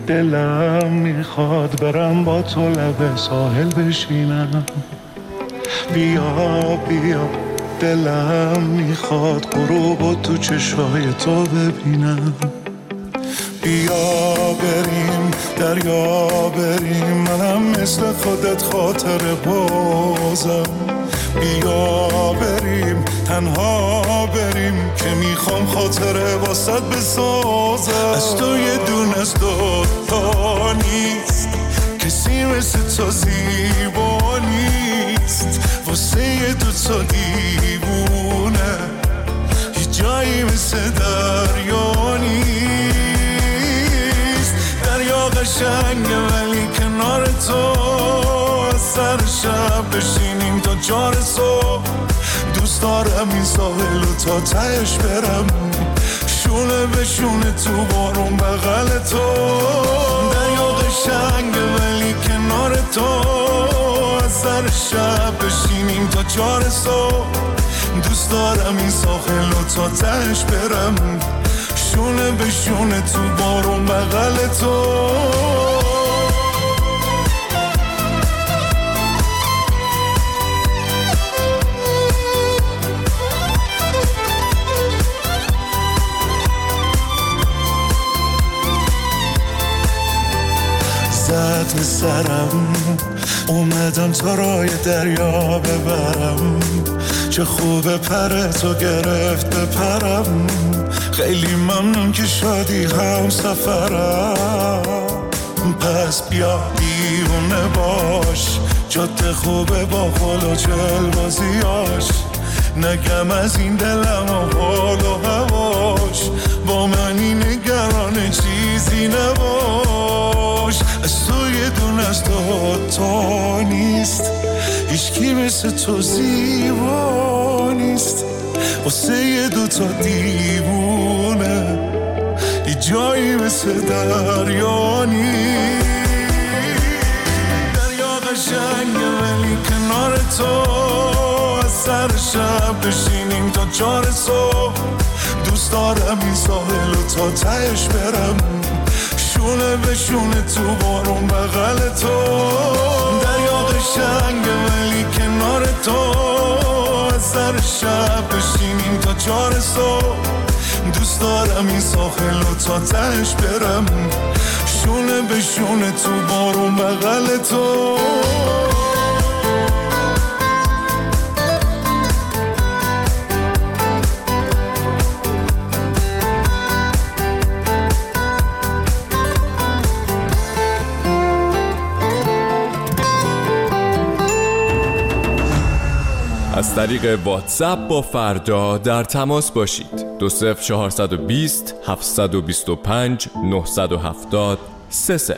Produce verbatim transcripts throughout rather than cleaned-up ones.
دلم میخواد برم با تو لب ساحل بشینم. بیا بیا دلم میخواد غروب تو چشای تو ببینم. بیا بریم دریا بریم، منم مثل خودت خاطر بازم. بیا بریم تنها بریم که میخوام خاطره واسط بسازم. از تو یه دونه از دوتا نیست، کسی مثل تو زیبا نیست. واسه یه دوتا دیوونه یه جایی مثل دریا نیست. دریا قشنگه ولی کنار تو از سر شب بشینیم تا چار صبح. دوست دارم این ساحل و تا تهش برم، شونه به شونه تو بارون بغل تو. دریا قشنگه ولی کنار تو از سر شب بشینیم تا چار صبح. دوست دارم این ساحل و تا تهش برم، شونه به شونه تو بارون بغل تو. زد به سرم اومدم تا رای دریا ببرم. چه خوبه پر تو گرفت بپرم. خیلی ممنون که شادی هم سفرم. پس بیا دیوونه باش، جاده خوبه با خل و چل بازیاش. نگم از این دلم و حال و هواش، با منی نگران چیزی نباش. از تو یه دونه از دوتا نیست، هیچکی مثل تو زیبا نیست. واسه یه دوتا دیوونه یه جایی مثل دریا نیست. دریا قشنگه ولی کنار تو از سر شب بشینیم تا چار صبح. دوست دارم این ساحل و تا تهش برم، شونه به شونه تو بارون بغل تو. دریا قشنگه ولی کنار تو از سر شب بشینیم تا چار صبح. دوست دارم این ساحل و تا تهش برم، شونه به شونه تو بارون بغل تو. از طریق واتساپ با فردا در تماس باشید. دو صفر چهارصد و بیست هفتصد و بیست و پنج نهصد و هفتاد سه صفر.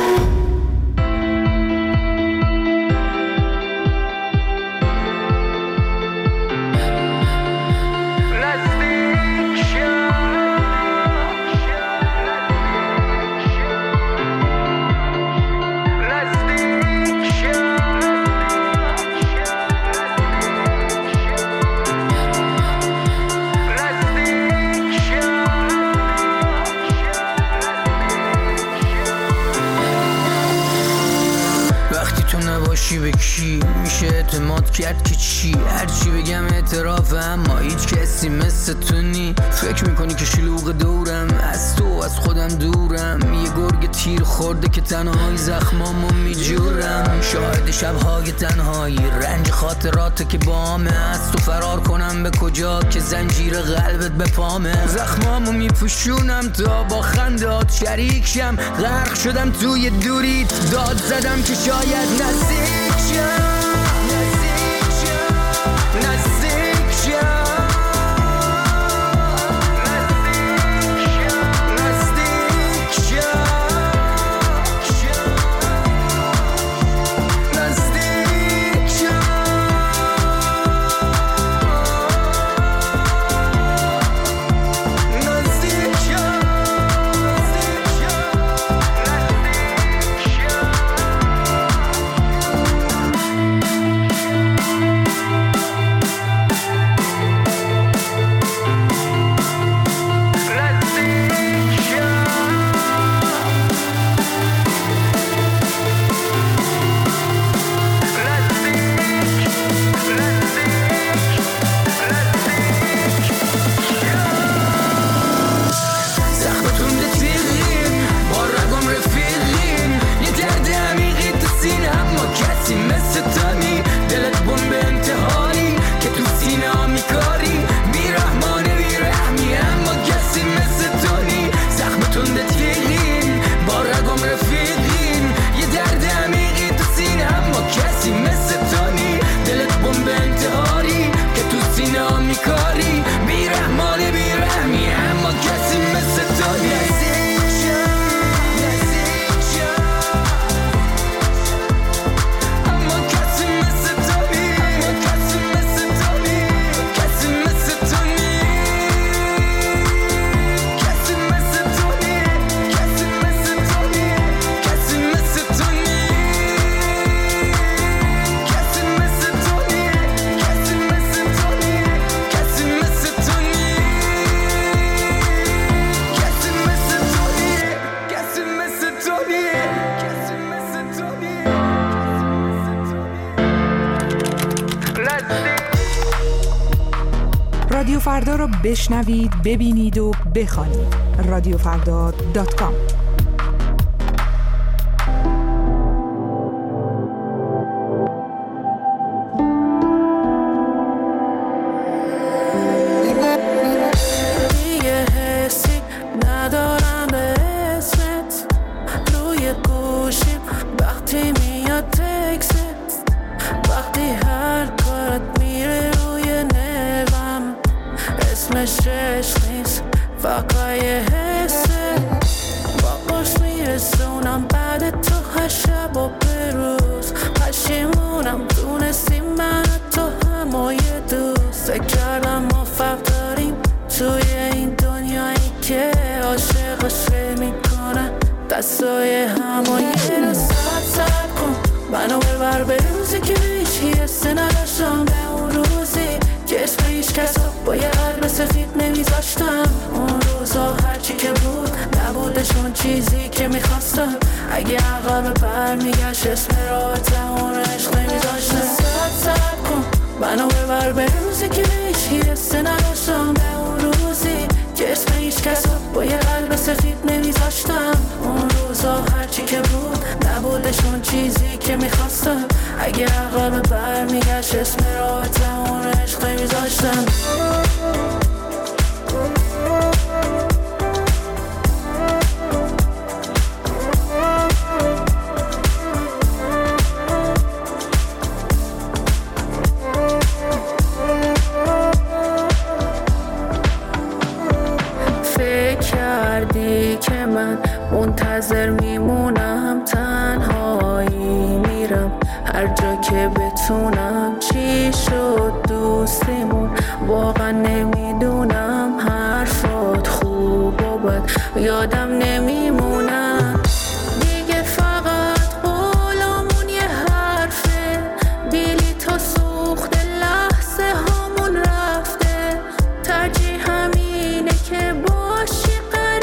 به کی میشه اعتماد کرد که چی؟ هرچی بگم اعترافم، ما هیچ کسی مثل تو نی. فکر میکنی که شلوغ دورم، از تو از خودم دورم. یه گرگ تیر خورده که تنهایی زخمامو میجورم. شاهد شبهای تنهایی، رنج خاطراته که بامه. از تو فرار کنم به کجا که زنجیر قلبت به پامه. زخمامو میپوشونم تا با خندات شریک شم. غرق شدم توی دوریت، داد زدم که شاید نزدیک رادیو فردا رو بشنوید، ببینید و بخوانید. رادیو فردا دات کام. دستای همایی رو ساعت ساعت کن منو ببر به روزی که هیچی حسه نداشتم، به اون روزی که اسم هیچ کس رو با یه قلب سفید نمیذاشتم. اون روزا هرچی که بود نبودشون چیزی که میخواستم. اگه عقب بر میگشت اسم راحتم اون عشق نمیذاشتم. ساعت ساعت کن منو ببر به روزی که هیچی حسه نداشتم، به اون روزی که اسم هیچ کس رو با یه قلب سفید نمیذاشتم. اون روزا هرچی که بود نبودشون چیزی که میخواستم. اگه عقب بر میگشت اسم راحتم اون عشق نمیذاشتم. که من منتظر میمونم، تنهایی میرم هر جا که بتونم. چی شد دوستیمون واقعا نمیدونم، حرفات خوب و بد یادم نمیمونم. دیگه فقط قولمون یه حرفه، بیلی تا سوخت لحظه هامون رفته. ترجیح همینه که باشی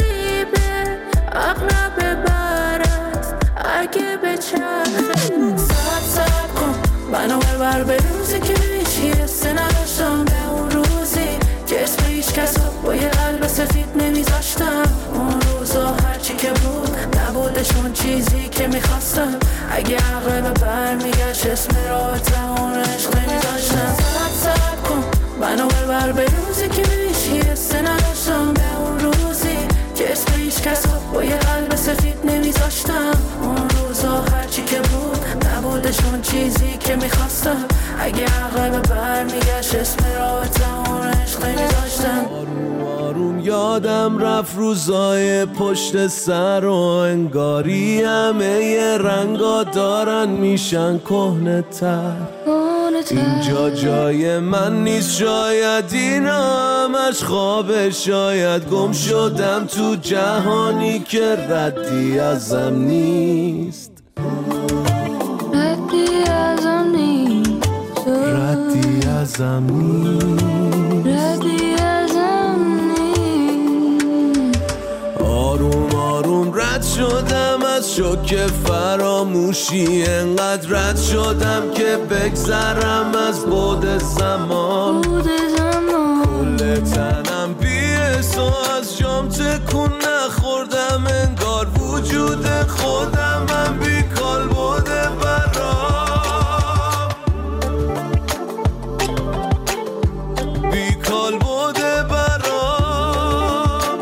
اقرب برست اگه به چرخه. ساعت ساعت کن منو ببر به روزی که هیچی حسه نداشتم، به اون روزی که اسم هیچ کس رو با یه قلب سفید نمیذاشتم. اون روزا هرچی که بود نبودشون چیزی که میخواستم. اگه عقب بر میگشت اسم راحتم اون عشق نمیذاشتم. ساعت ساعت کن منو ببر به روزی که هیچی حسه نداشتم، به اون روزی که اسم هیچ کس رو با یه قلب سفید نمیذاشتم. اون روزا هرچی که بود نبودشون چیزی که میخواستم. اگه عقب بر میگشت اسم راحتم اون عشق نمیذاشتم. آروم آروم یادم رفت روزای پشت سر و انگاری همه یه رنگا دارن میشن کهنه تر. اینجا جای من نیست، شاید این همش خوابه. شاید گم شدم تو جهانی که ردی ازم نیست. ردی ازم نیست، ردی ازم نیست، ردی ازم نیست. آروم آروم رد شدم از شوک فراموشی، انقدر رد شدم که بگذرم از بعد زمان. کل تنم بی‌حس و از جام تکون نخوردم، انگار وجود خودم من بیکال بوده برام، بیکال بوده برام،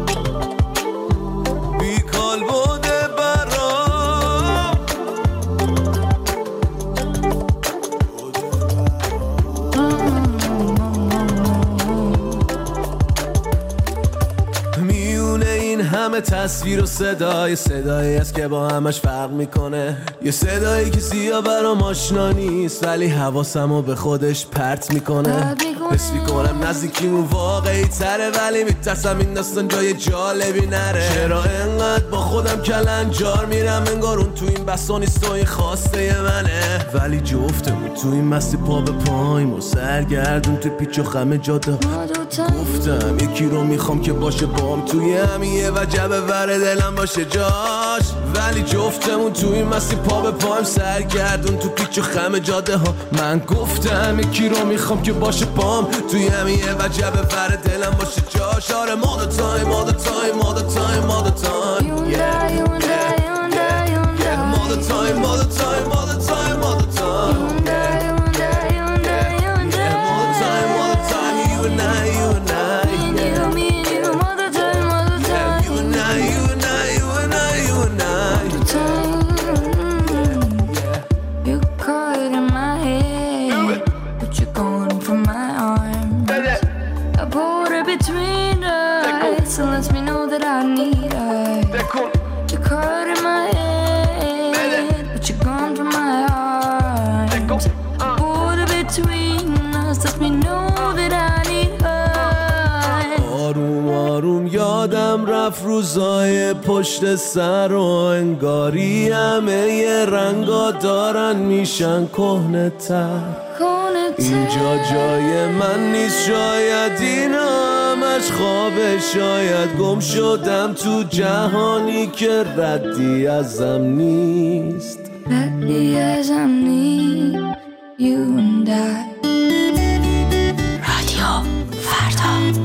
بیکال بوده برام. میونه این همه تصویر و صدای صدایی است که با همش فرق میکنه. یه صدایی که سیاه برام آشنا نیست ولی حواسمو به خودش پرت میکنه. حس میکنم نزدیکیمون واقعی تره ولی میترسم این داستان جای جالبی نره. چرا انقدر با خودم کلنجار میرم، انگار اون تو این بسا نیست و این خواسته منه. ولی جفتمون تو این مستی پا به پاییم و سرگردون تو پیچ و خم جاده. ما دو گفتم یکی رو میخوام که باشه بام توی همیه و جبه ور دلم باشه جاش، ولی جفتمون توی مسیر پا به پایم سرگردون تو پیچ و خم جاده ها. من گفتم یکی رو میخوام که باشه بام توی همیه و جبه ور دلم باشه جاش. آره all the time all the time all the time all the time yeah yeah yeah all the time all the time all the time all the time yeah all the time all the time you and I you and I yeah me and you all the time all the time you and I you and I you and I you and I all the time you caught it in my head but you're going for my arm. I pulled it between us and lets me know that I need her. You're caught in my head but you're gone from my heart. I pulled it between us lets me know that I need her. آروم آروم یادم رفت روزای پشت سر و انگاری همه یه رنگا دارن میشن کهنه تر. اینجا جای من نیست شاید اینا همش خوابه، شاید گم شدم تو جهانی که ردی ازم نیست، ردی ازم نیست. You and I رادیو فردا.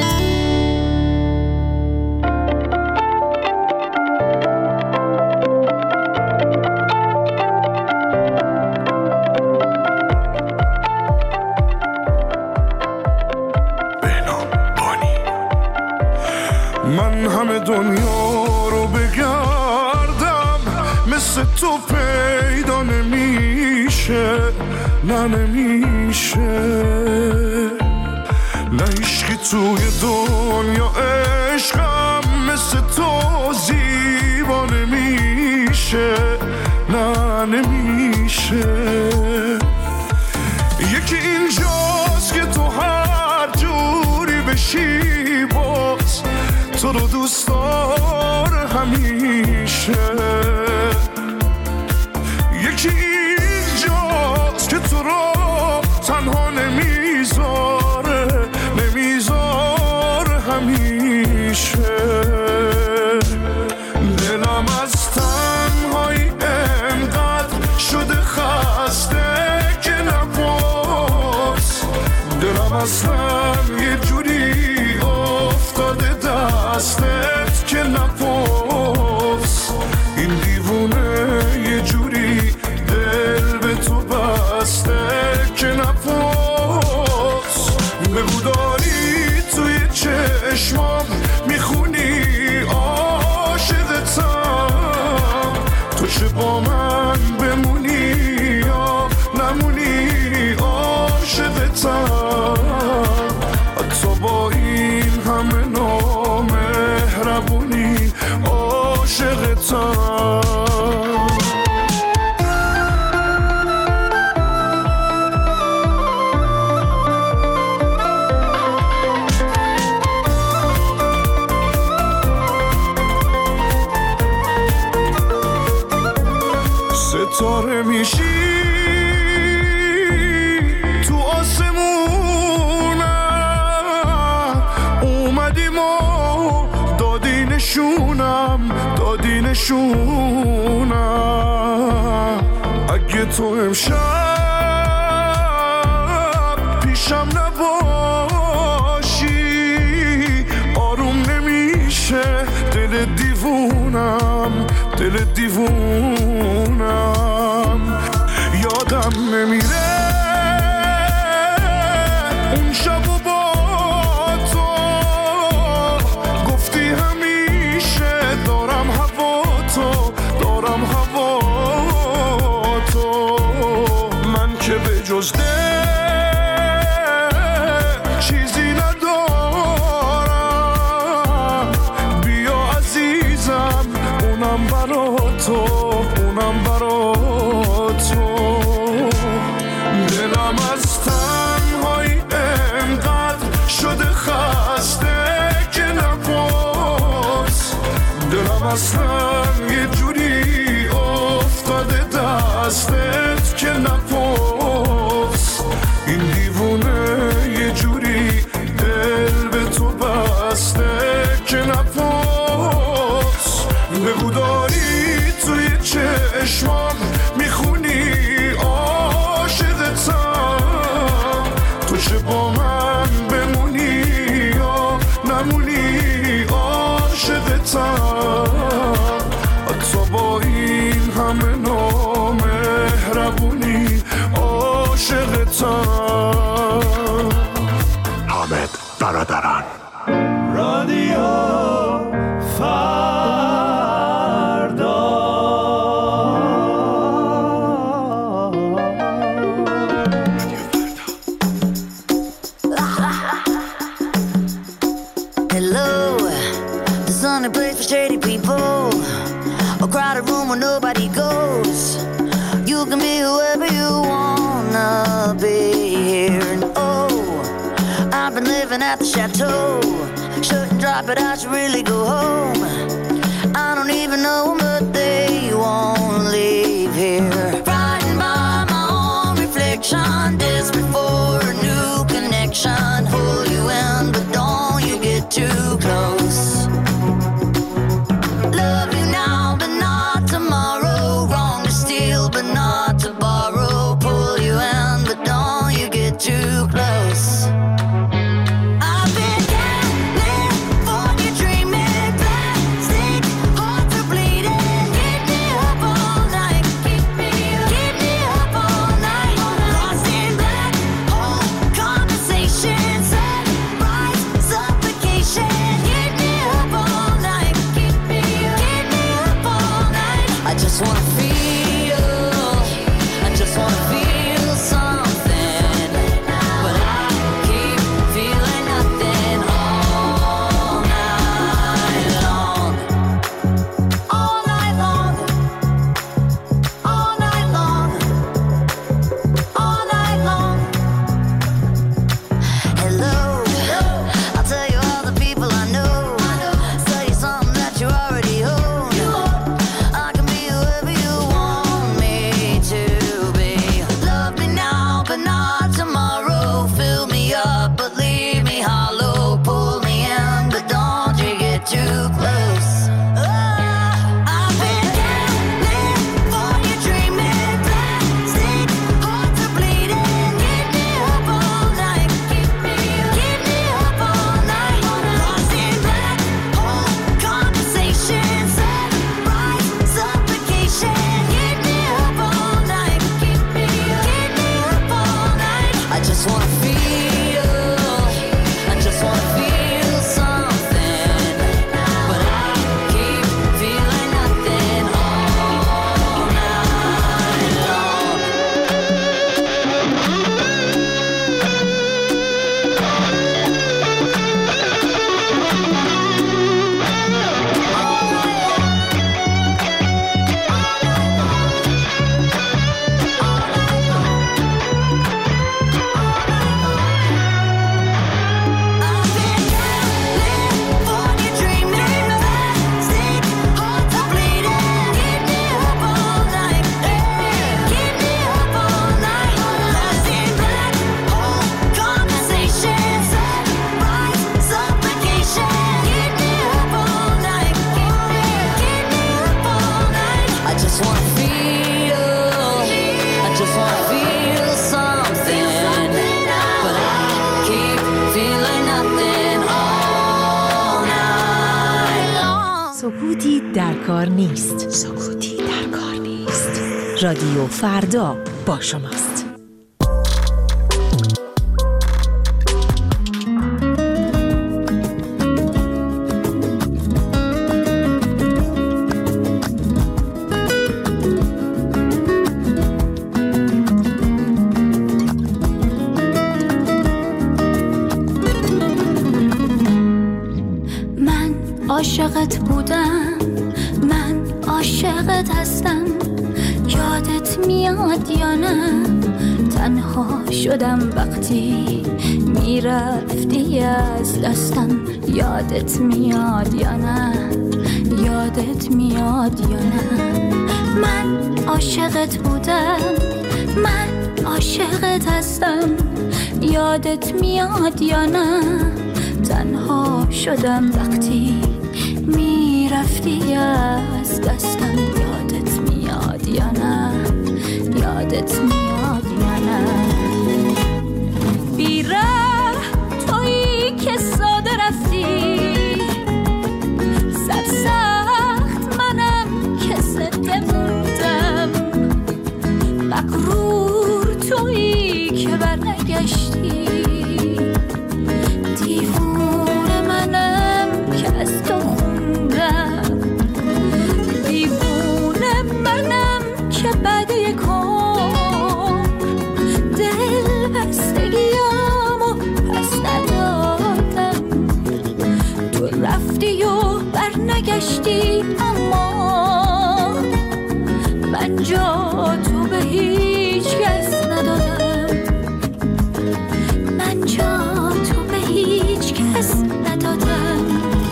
من همه دنیا رو بگردم مثل تو پیدا نمیشه، نه نمیشه، نه عشقی توی دنیا عشقم مثل تو زیبا نمیشه، نه نمیشه. یکی اینجاست که تو هر جوری بشی باز تو رو دوست داره همیشه. یکی اینجاست که تو رو تنها نمیذاره، نمیذاره همیشه. دلم از تنهایی انقدر شده خسته که نپرس، دلم اصلا یه جوری افتاده دستت که نپرس. این دیوونه یه جوری دل به تو بسته که نپرس. بگو داری توی چشمام میخونی عاشقتم، تو چه با من بمونی یا نمونی عاشقتم. حتی با این همه نامهربونی عاشقتم. ستاره میشی تو آسمونم، اومدیم و دادی نشونم، دادی نشونم. اگه تو امشب پیشم نباشی آروم نمیشه دل دیوونم، دل دیوونم. یادم نمیره اون شب و با تو گفتی همیشه دارم هوا تو، دارم هوا تو. من که به جز دل چیزی ندارم، بیا عزیزم اونم برا تو، اونم برا تو. دلم از تنهایی انقدر شده خسته که نپرس، دلم اصلا یه جوری افتاده دستت که نپرس. این دیوونه یه جوری دل خوشه با من بمونی یا نمونی عاشقتم، حتی با این همه نامهربونی عاشقتم. حامد برادران. رادیو shady people, a crowded room where nobody goes. You can be whoever you wanna be here. And oh, I've been living at the chateau. Shouldn't drop it, I should really go home. I don't even know them, but they won't leave here. Frightened by my own reflection, desperate for a new connection. Pull you in, but don't you get too close. Love you now, but not tomorrow. Wrong to steal, but not to borrow. Pull you in, but don't you get too close. I've been gambling for you, dreaming plastic hearts are bleeding. Keep me up all night, keep me up, keep me up all night. Lost in black hole conversations, sunrise suffocation. Keep me up all night, keep me up, keep me up all night. I just wanna feel, I just wanna feel something, but I keep feeling nothing all night long, all night long, all night long, all night long. Hello, I'll tell you all the people I know. Tell you something that you already own. I can be whoever you want me to be. Love me now, but not tomorrow. Fill me up, but leave me hollow. Pull me in, but don't you get too close. I've been gambling for you, dreaming plastic hearts are bleeding. Keep me up all night, keep me up, keep me up all night. Lost in black hole conversations, sunrise suffocation. Keep me up all night, keep me up, keep me up all night. I just wanna feel, I just wanna feel something, but I keep feeling nothing all night long. I've been gambling for you, dreaming plastic hearts are bleeding. Keep me up all night, keep me up all night. Lost in black hole conversations, sunrise suffocation. Keep me up all night, keep me, keep me up all night. I just wanna feel, I just wanna feel something, but I keep feeling nothing all night long. سکوتی در کار نیست. سکوتی در کار نیست. رادیو فردا با شماست. من عاشقت بودم، من عاشقت هستم. یادت میاد یا نه؟ تنها شدم وقتی میرفتی از دستم. یادت میاد یا نه؟ یادت میاد یا نه؟ من عاشقت بودم، من عاشقت هستم. یادت میاد یا نه؟ تنها شدم وقتی میرفتی از دستم. یادت میاد یا نه؟ یادت میاد یا نه؟ بی برنگشتی، اما من جا تو به هیچ کس ندادم، من جا تو به هیچ کس ندادم.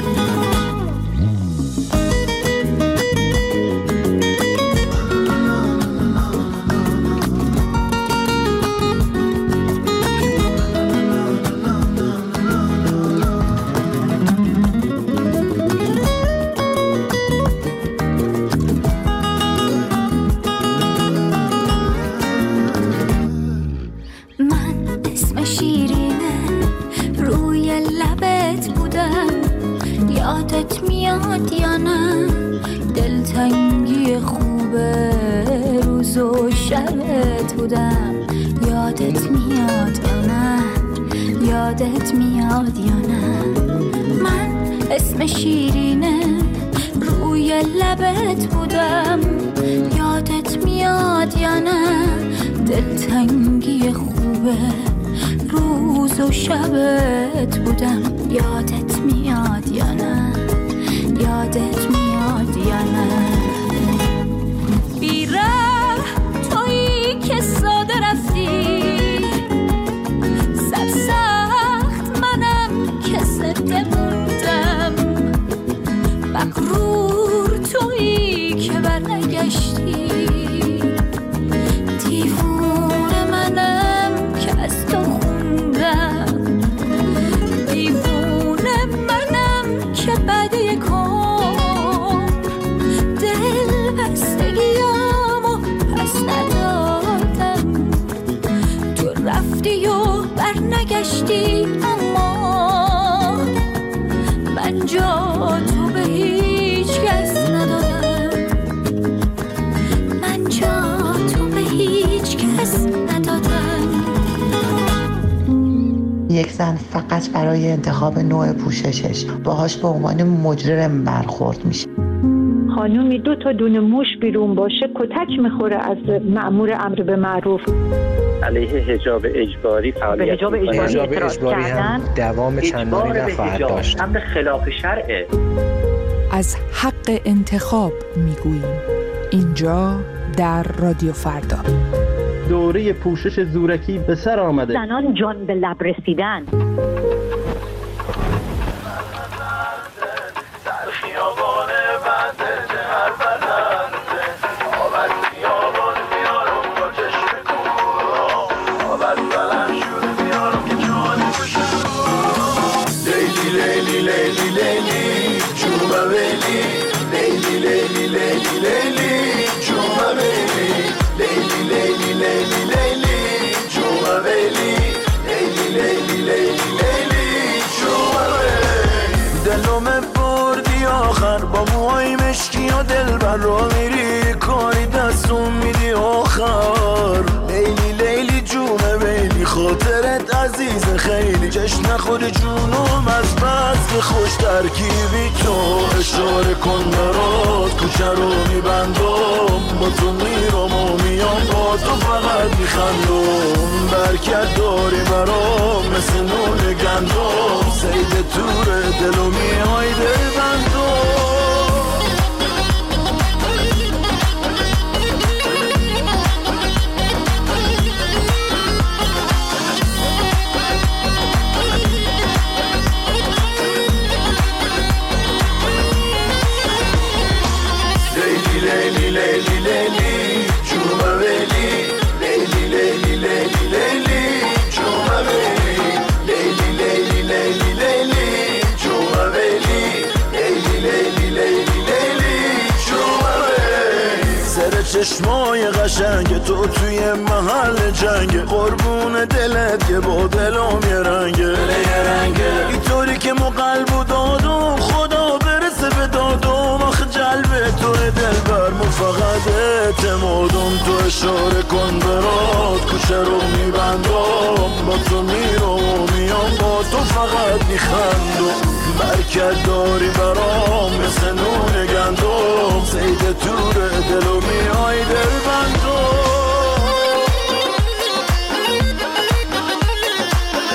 یادت میاد یا نه دلتنگی خوبه روز و شبت بودم، یادت میاد یا نه، یادت میاد یا نه. من اسم شیرینه روی لبت بودم، یادت میاد یا نه دلتنگی خوبه روز و شبت بودم، یادت میاد یا نه، یادت میاد یا نه. بیره تویی که ساده رفتی، سرسخت منم که سده موندم، مغرور تویی که برنگشتی، دیوونه منم که از تو خوندم، دیوونه منم که بعد یک عمر دل بستگیامو پس ندادم. تو رفتی و برنگشتی، اما من جا تو به هیچ کس ندادم، من جا تو به هیچ کس ندادم. یک زن فقط برای انتخاب نوع پوششش باهاش به عنوان مجرم برخورد میشه. خانومی دو تا دونه موش بیرون باشه کتک میخوره از مأمور امر به معروف. علیه حجاب اجباری فعالیت به حجاب اجباری اعتراض کردن دوام چندانی نخواهد داشت. امر خلاف شرعه. از حق انتخاب میگوییم اینجا در رادیو فردا. دوره پوشش زورکی به سر آمده. زنان جان به لب رسیدن. با موهای مشکی و دل بر را میری کاری دستون میدی آخر. لیلی لیلی جونه بیلی خاطرت عزیز خیلی جشن خود جونم از بس که خوش ترکیبی تو. اشاره کن برات کوچه رو میبندم با تو میرم و میام با تو فقط میخندم. برکت داری برام مثل نون گندم سید تور دلو میهای دل بندم. لیلی لیلی لیلی جوما ویلی لیلی لیلی لیلی لیلی جوما ویلی لیلی لیلی لیلی لیلی جوما ویلی لیلی لیلی لیلی لیلی جوما ویلی. سر چشمای قشنگ تو توی محل جنگ قربون دلت که با دلم یه رنگه یه رنگه اینطوری که مو قلبو دادم خدا برسه به دادم. آخه جلب تو دل برمو فقط اعتمادم. تو اشاره کن برات کوچه رو میبندم با تو میرم و میام با تو فقط میخندم. برکت داری برام مثل نون گندم سید تور دلو میای دل بندم.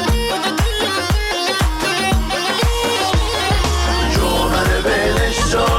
جوهر بلش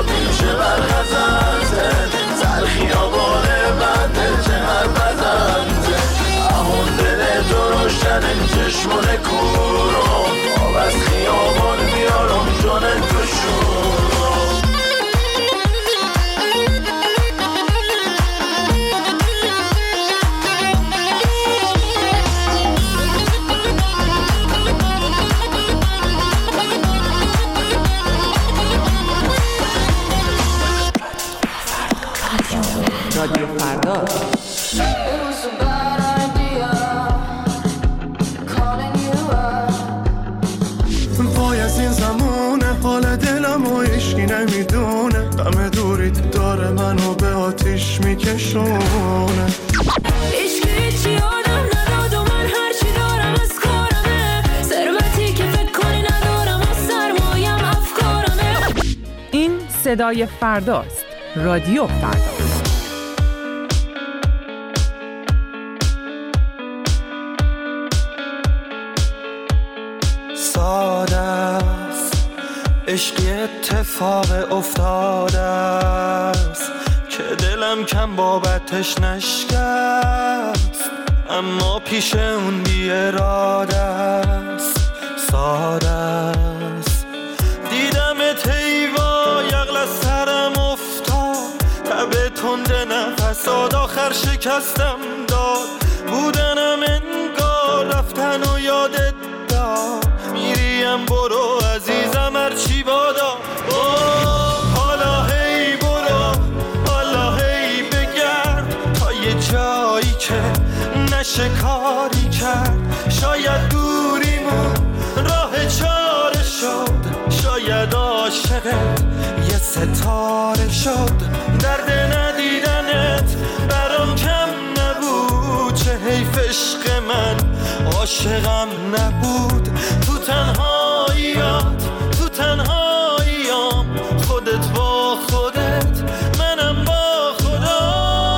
غم دوریت داره منو به آتیش میکشونه. هیچکی هیچی آدم نداد و من هرچی دارم از کارمه. ثروتی که فکر کنی ندارم و سرمایم افکارمه. این صدای فرداست. رادیو فردا. ساده است عشقی اتفاق افتاده است که دلم کم بابتش نشکست، اما پیش اون بی اراده است. ساده است دیدمت هیوا یغل از سرم افتاد، تب تند نفسات آخر شکستم داد. بودنم انگار رفتن و یادت داد، میریم برو عزیزم هرچی بادا. حالا هی برو حالا هی بگرد تا یه جایی که نشه کاری کرد. شاید دوریمون راه چاره شد، شاید عاشقت یه ستاره شد. درد ندیدنت برام کم نبود، چه حیف عشق من عاشقم نبود. تو تنهاییات تو تنهاییام، خودت با خودت منم با خدا.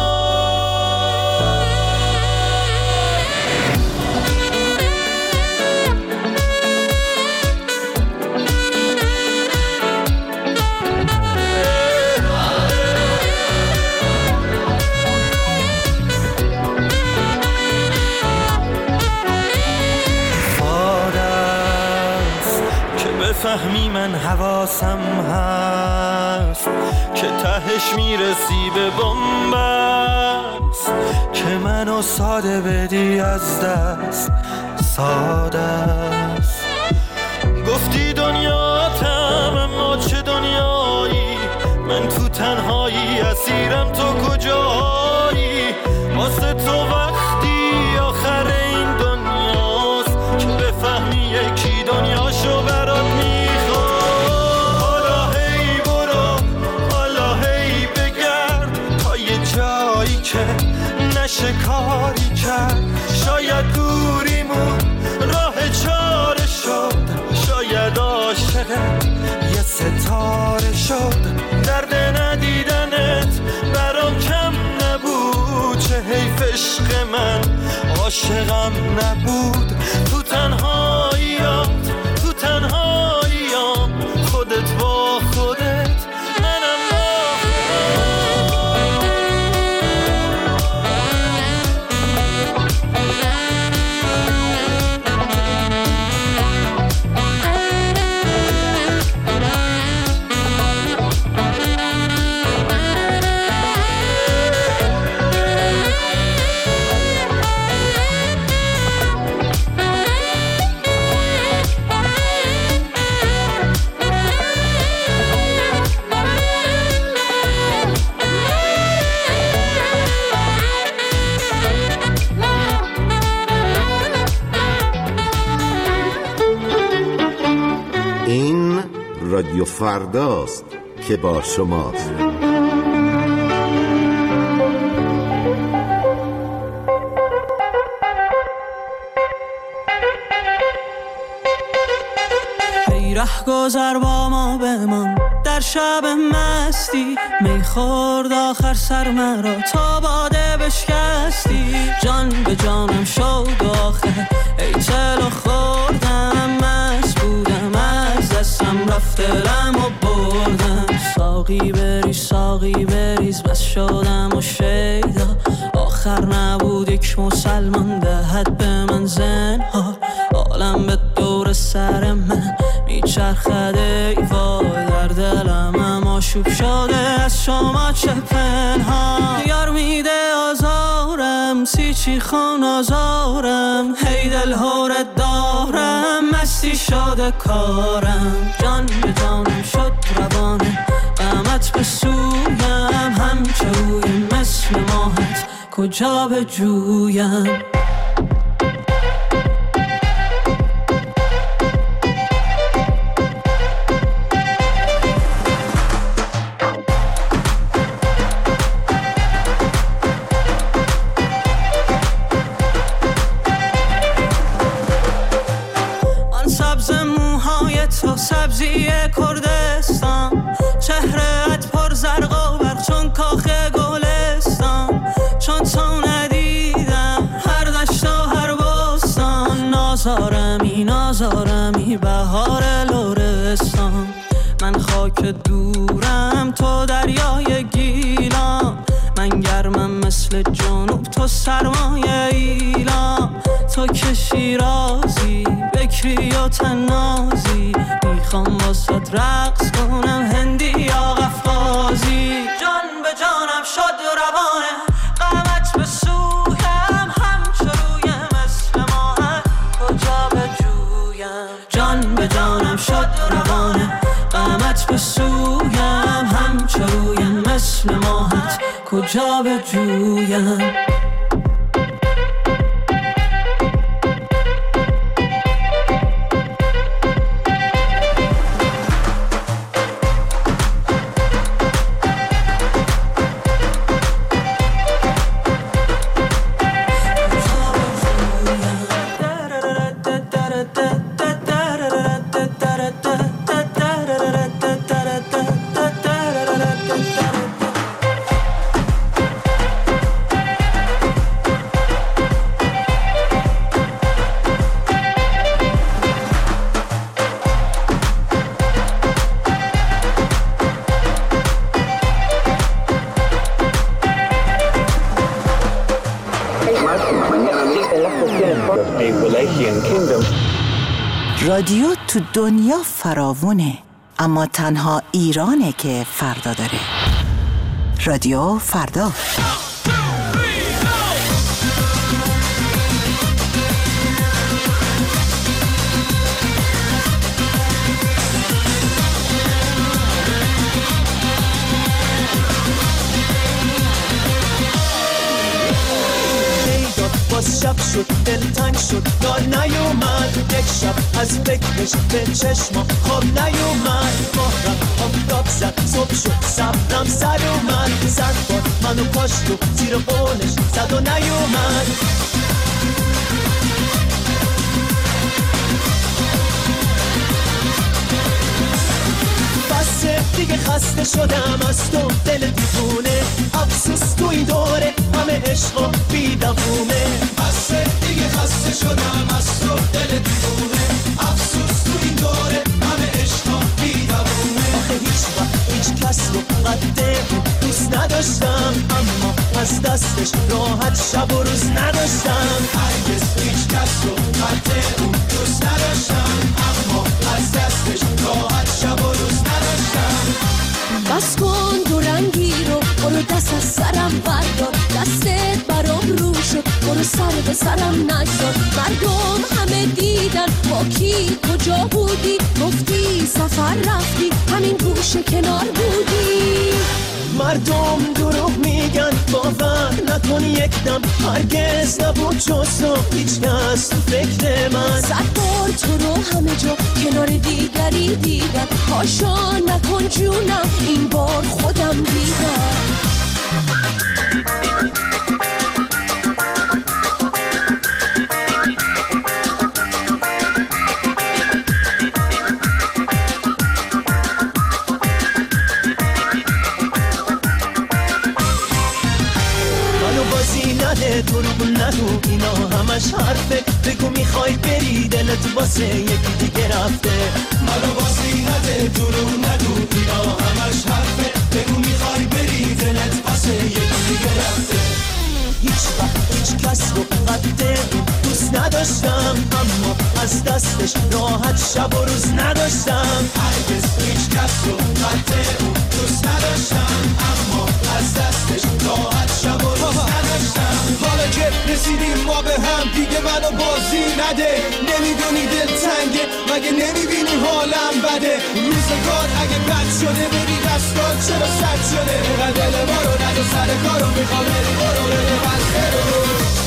فهمی من حواسم هست که تهش میرسی به بنبست، که منو ساده بدی از دست. ساده است گفتی دنیاتم اما چه دنیایی، من تو تنهایی اسیرم تو کجایی. واسه تو وقتی آخر این دنیاست که بفهمی یکی دنیاشو برات میخواد. حالا هی برو حالا هی بگرد تا یه جایی که نشه کاری کرد. شاید دوریمون راه چاره شد، شاید عاشقت یه ستاره شد. درد ندیدنت برام کم نبود، چه حیف عشق من عاشقم نبود. تو تنهاییات تو تنهاییام، خودت با خودت منم با رادیو فرداست که با شماست. ای ره گذر با ما بمان در شب مستی، می خورد آخر سر مرا تا باده بشکستی. جان به جانم شد آخه ای چلو خوردم، مست بودم از دستم رفت دلم و بردم. ساقی بریز ساقی بریز بس شدم و شیدا، آخر نبود یک مسلمان دهد به من زنهار. عالم به دور سر من میچرخد ای وای، در دلم اما شوب شده از شما چه پنهان. یار میده آزارم سی چی خون آزارم، هی دل هورت دارم مستی شده کارم. جان به جانم شد روانه غمت به سویم، همچه روی مثل ماهت کجا به جویم. تو سبزی کردستان، چهرهت پر زرق و برق چون کاخ گلستان، چون تو ندیدم هر دشت و هر بستان، نازارمی نازارمی بهار لرستان، من خاک دورم تو دریای گیلان، من گرمم مثل جنوب تو سرمایه ایلان، تو که شیرازی بکری و تنازی، میخوام واسد رقص کنم هندی یا قفقازی، جان به جانم شد روانه قامت به سویم، همچو روی مثل ماهت کجا بجویم، جان به جانم شد روانه قامت به سویم، همچو روی مثل ماهت کجا بجویم. رادیو تو دنیا فراوونه، اما تنها ایرانه که فردا داره. رادیو فردا. باز شب شد دلتنگ شد دار نیومد، یک شب از فکرش به چشما خواب نیومد، ماه رفت آفتاب زد صبح شد صبرم سر اومد، صد بار منو کاشت و زیر قولش زد و نیومد. بسه دیگه خسته شدم از تو دل دیوونه، افسوس تو این دوره همه عشق و بیدوونه. بسه دیگه خسته شدم از تو دل دیوونه، افسوس تو این دوره همه عشق و بیدوونه. آخه هیچ وقت هیچ کس رو قد اون دوست نداشتم، اما از دستش راحت شب و روز نداشتم. هرگز هیچ کس رو قد اون دوست نداشتم، اما از دستش راحت شب و روز نداشتم. بس کن دو رنگی رو برو دست از سرم بردار، دستت برام رو شد برو سر به سرم نگذار. مردم همه دیدن با کی کجا بودی، گفتی سفر رفتی همین گوشه کنار بودی. مردم دروغ میگن باور نکن یک دم، هرگز نبود جز تو هیچ کس تو فکر من. صد بار تو رو همه جا کنار دیگری دیدم، هاشا نکن جونم این بار خودم دیدم. دروغ نگو اینا همش حرفه، بگو میخوای بری دلت واسه یکی دیگه رفته. منو بازی نده دروغ نگو اینا همش حرفه، بگو میخوای بری دلت واسه یکی دیگه رفته. هیچ وقت هیچ کس رو قد اون دوست نداشتم، اما از دستش راحت شب و روز نداشتم. هرگز هیچ کس رو قد اون دوست نداشتم، اما از دستش راحت شب و روز نداشتم. حالا که رسیدیم ما به هم دیگه منو بازی نده، نمیدونی دل تنگه مگه نمیبینی حالم بده. روزگار اگه بد شده بری دستان چرا سد شده، من دل ما رو نده سر کارو میخوام بری برو بده بسته رو.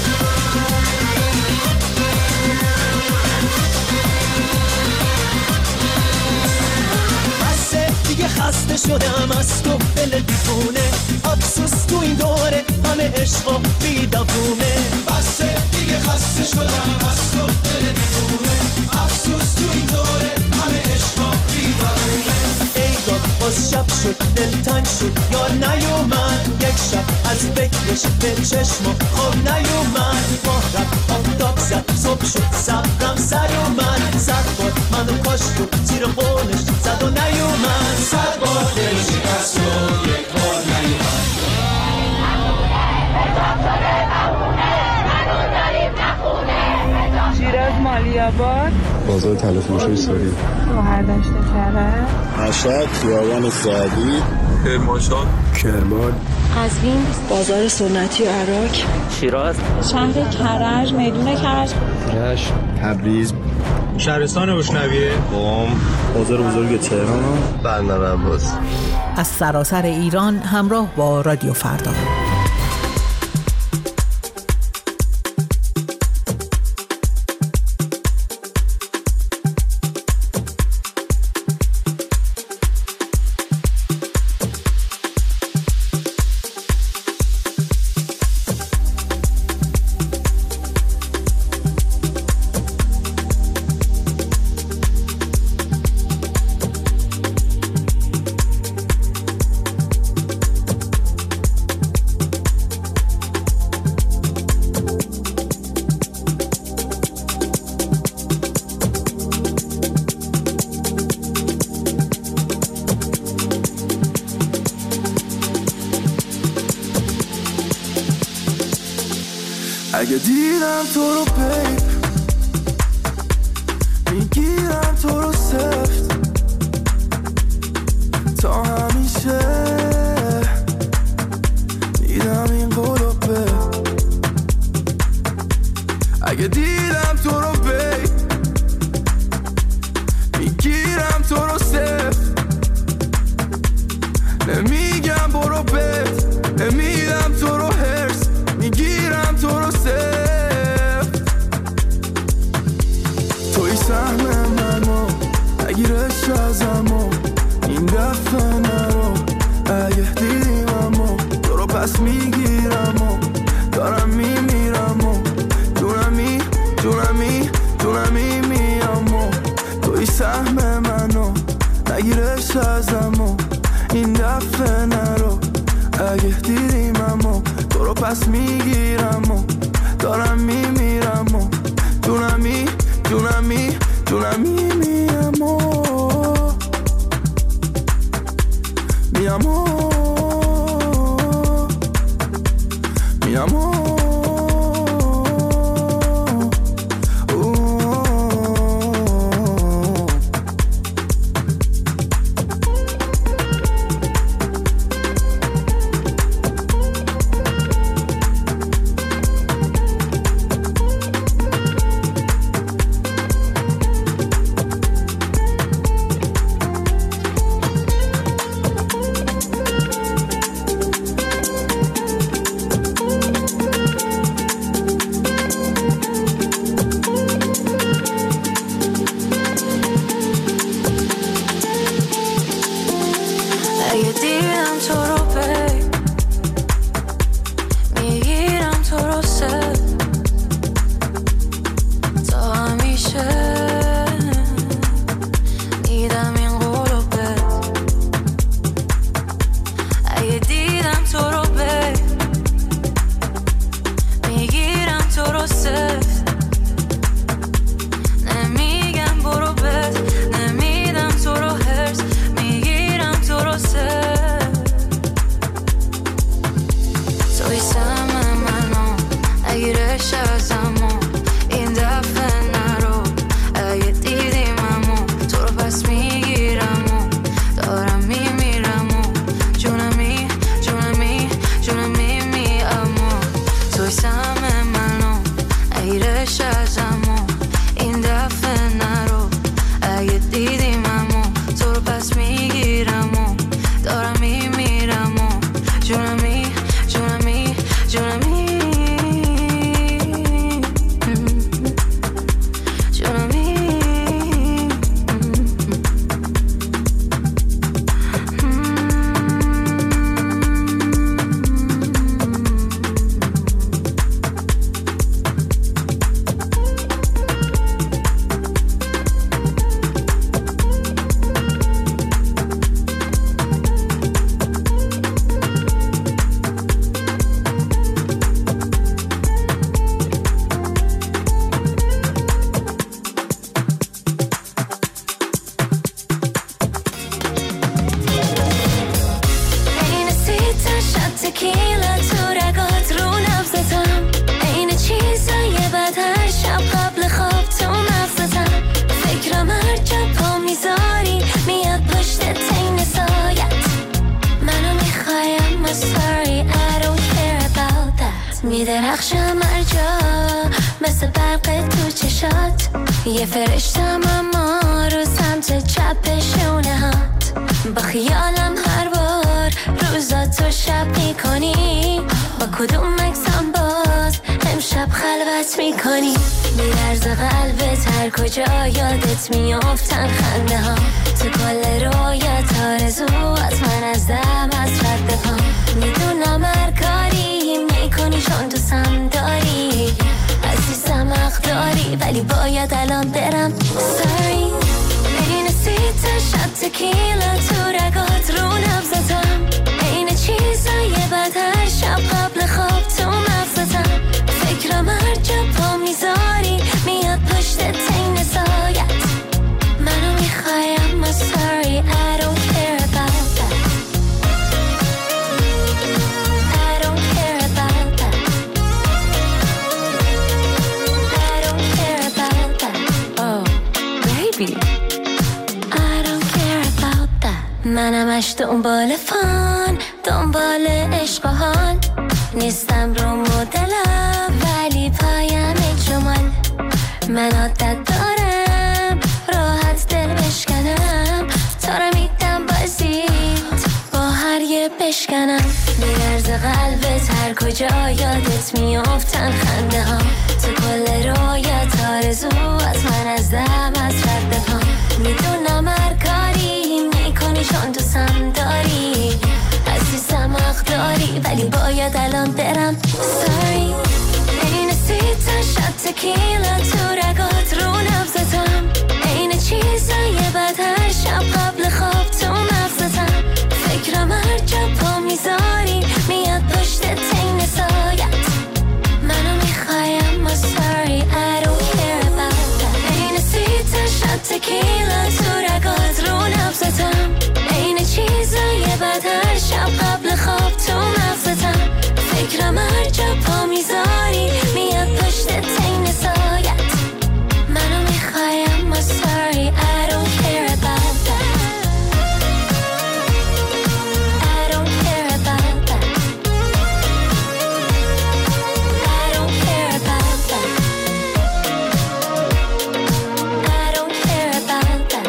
بسه دیگه خسته شدم از تو دل دیوونه، افسوس تو این دوره همه عشق و بیدوونه. بسه دیگه خسته شدم از تو دل دیوونه، افسوس تو این دوره همه عشق و شد دل تنگ شد یار نیومد یک شب از فکرش به چشم خواب نیومد ماه رفت آفتاب زد صبح شد صبرم سر اومد صد بار منو کاشت و زیر قولش زد و نیومد صد بار دل شکست و یک بار نیومد شیراز مالیاباد بازار تلفروشی ساری گوهر دشت کرج مشهد خیابان سعدی کرمانشاه کرمان قزوین بازار سنتی عراق شیراز شهر کرج میدون کرج رشت تبریز شهرستان روشنویه قم بازار بزرگ تهران بندر عباس از سراسر ایران همراه با رادیو فردا. اگه دیدم تو رو بیب میگیرم تو رو سفت تا همیشه دیدم این قلوبه اگه دیدم تو رو بیب میگیرم تو رو سفت نمیگم برو بیت نمیدم تو رو هرس میگیرم تو رو سفت توی سهم منو نگیرش ازمو این دفعه نرو اگه دیدیم امو تو رو پس میگیرم و دارم میمیرم و جونمی جونمی جونمی میامو توی سهم منو نگیرش ازمو این دفعه نرو اگه دیدیم امو تو رو پس میگیرم و دارم میمیرم و جونمی جونمی جونمی میامو میامو میامو چشات یه فرشتم اما رو سمت چپ شونهات با خیالم هر بار روزاتو شب میکنی با کدوم مکسم باز امشب خلوت میکنی بیرز قلبت هر کجا یادت میافتن خنده ها تو کل رویت آرزو از من از دم از رد پا میدونم هر کاری میکنی چون دوستم داری عزیزم حق داری ولی باید الان برم sorry بین سیت شب تکیلا تو رگات رو نبزتم این چیزای بد هر شب قبل خواب تو مغزتم فکرم هر جا پا میذاری میاد پشت تین سایت منو میخوای اما sorry I don't care about that I don't care about that I don't care about that oh baby I don't care about that منمش دنبال فان دنبال عشق و حال نیستم رو مدلم ولی پایم جمال من عادت دارم راحت دل بشکنم تا رو میدم بازیت با هر یه بشکنم میرز قلبت هر کجا یادت میافتن خنده ها تو کل رویت آرزو از من از دم از رد پا میدونم هر کاری میکنی چون دوستم داری عزیزم حق داری ولی باید الان برم sorry این سیتا شب تکیلا تو رگات رو نبزتم این چیزای بد هر شب قبل خواب تو مغزتم فکرم هر جا پا میذاری میاد پشت تین سایت منو میخوای اما sorry I don't care about that این سیتا شب تکیلا تو رگات رو نبزتم این چیزای بد هر شب قبل خواب تو مغزتم فکرم هر جا پا میذاری میاد پشت تین سایت منو میخوای اما sorry I don't care about that I don't care about that I don't care about that I don't care about that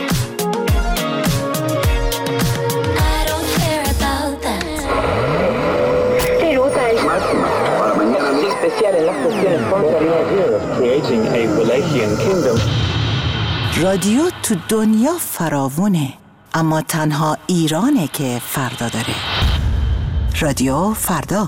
I don't care about that رادیو تو دنیا فراوونه اما تنها ایرانه که فردا داره رادیو فردا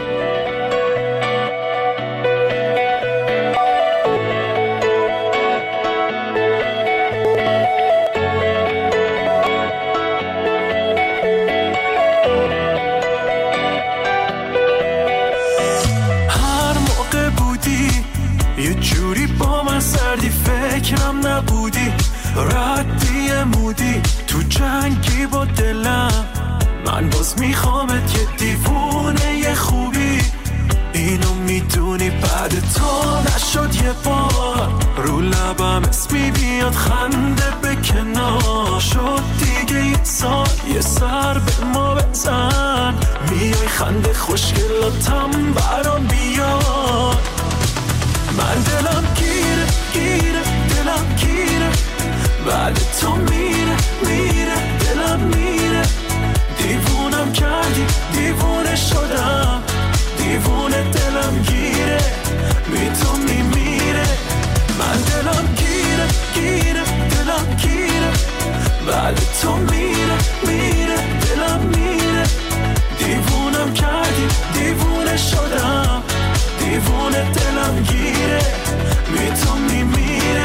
فکرم نبودی ردی مودی تو جنگی با دلم من باز میخوامت یه دیوونه یه خوبی اینو میدونی بعد تو نشد یه بار رو لبم اسمی بیاد خنده به کنار شد دیگه یه سال یه سر به ما بزن میای خنده خوشگلاتم برام بیاد من دلم گیره گیره دلم گیره بعد تو میره میره دلم میره دیوونم کردی دیوونه شدم دیوونه دلم گیره بی تو میمیره من دلم گیره گیره دلم گیره بعد تو میره میره دلم میره دیوونم کردی دیوونه شدم دیوونه دلم گیره بی تو میمیره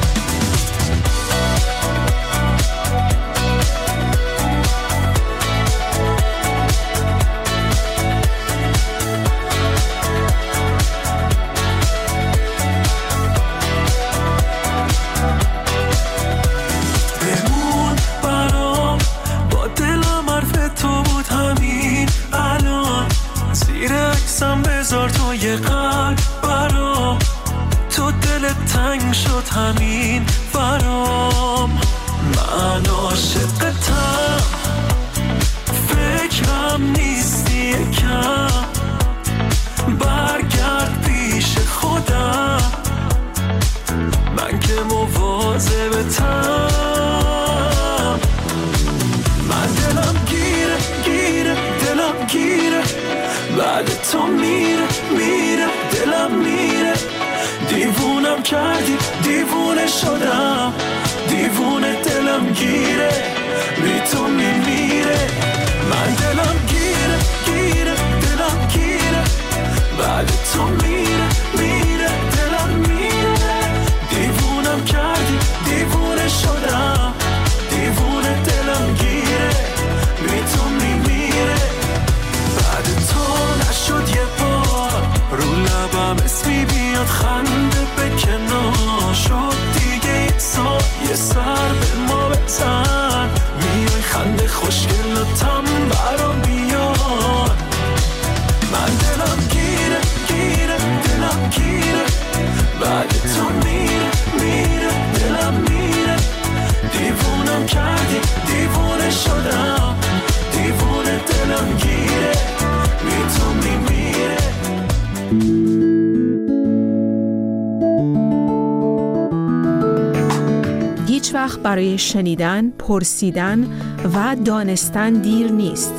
بمون برام با دلم حرف تو بود همین الان زیر عکسم بذار تو یه قلب برام تو دلت تنگ شد همین برام من عاشقتم فکرم نیستی کم برگرد پیش خودم دیوونه شدم، دیوونه دلم گیره، بی تو میمیره. من دلم گیره گیره دلم گیره، بعد تو میره میره دلم میره. دیوونم کردی دیوونه شدم، دیوونه دلم گیره، بی تو میمیره. بعد تو نشد یه بار رو لبم اسمی بیاد خنده به کنار شد دیگه یه سال یه سر به ما بزن، میای خنده خوشگلتم برام بیاد. من دلم گیره گیره دلم گیره، بعد تو میره میره دلم میره. دیوونم کردی دیوونه شدم، دیوونه دلم گیره، بی تو میمیره. هیچ وقت برای شنیدن، پرسیدن و دانستن دیر نیست.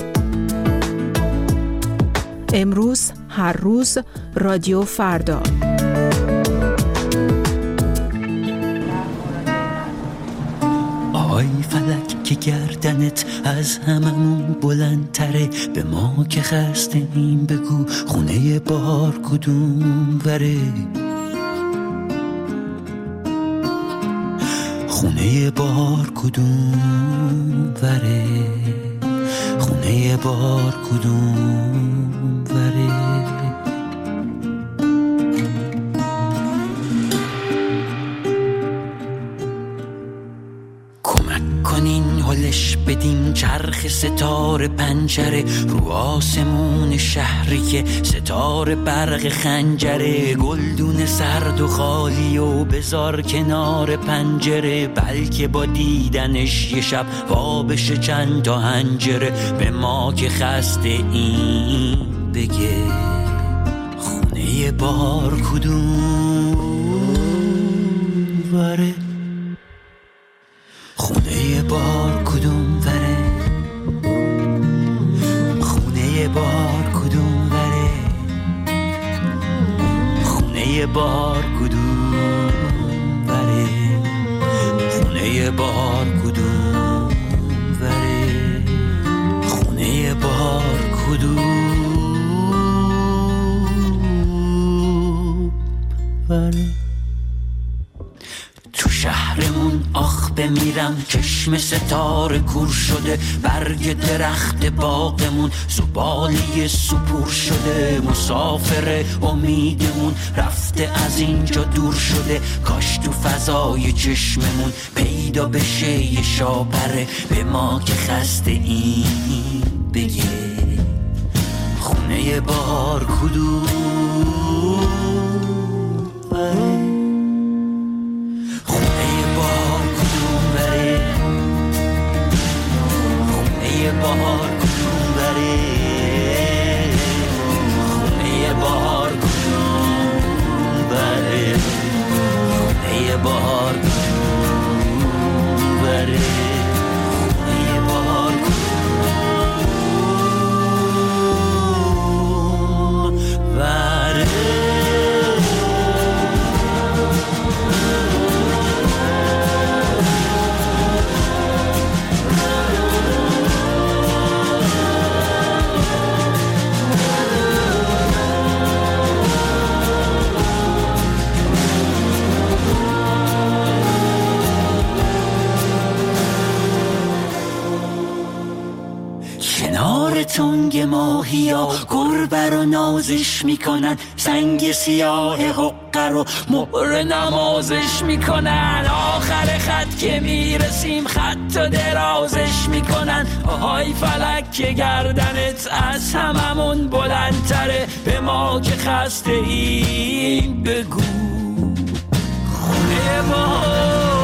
امروز، هر روز، رادیو فردا. آی فلک که گردنت از هممون بلندتره، به ما که خسته این بگو خونه بار کدوم وره. خونه بار کدوم وره، خونه بار کدوم وره. کمک کنین هلش بدیم چرخ ستاره پنجره، رو آسمون شهری که ستاره برق خنجره. گلدون سرد و خالی و بذار کنار پنجره، بلکه با دیدنش یه شب وا بشه چند تا هنجره. به ما که خسته این بگه خونه بار کدوم وره، خونه بار کدوم وره، خونه بار کدوم وره، خونه بار کدوم وره، خونه بار کدوم وره، خونه بار کدوم وره. تو شهرمون آخ بمیرم، چشم ستاره کور شده، برگ درخت باغمون زباله سپور شده. مسافر امیدمون رفته از اینجا دور شده، کاش تو فضای چشممون پیدا بشه یه شاپره. به ما که خسته این بگه خونه بار کدوم وره، بهار کدوم بره، خونه بهار کدوم بره، خونه بهار کدوم بره، خونه بهار کدوم بره. تنگ ماهیا گربه رو نازش میکنن، سنگ سیاه حقه رو مهر نمازش میکنن. آخر خط که میرسیم خط و درازش میکنن. آهای فلک که گردنت از هممون بلندتره، به ما که خسته این بگو خونه ما